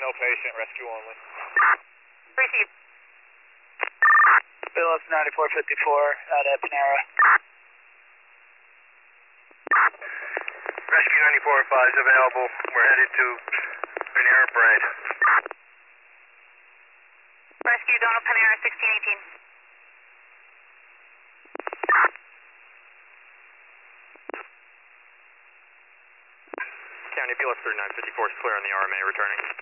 no patient, rescue only. Received. BLS 9454 out at Panera. Rescue 9405 is available. We're headed to Panera Bread. Rescue Donald Panera 1618. County BLS 3954 is clear on the RMA returning.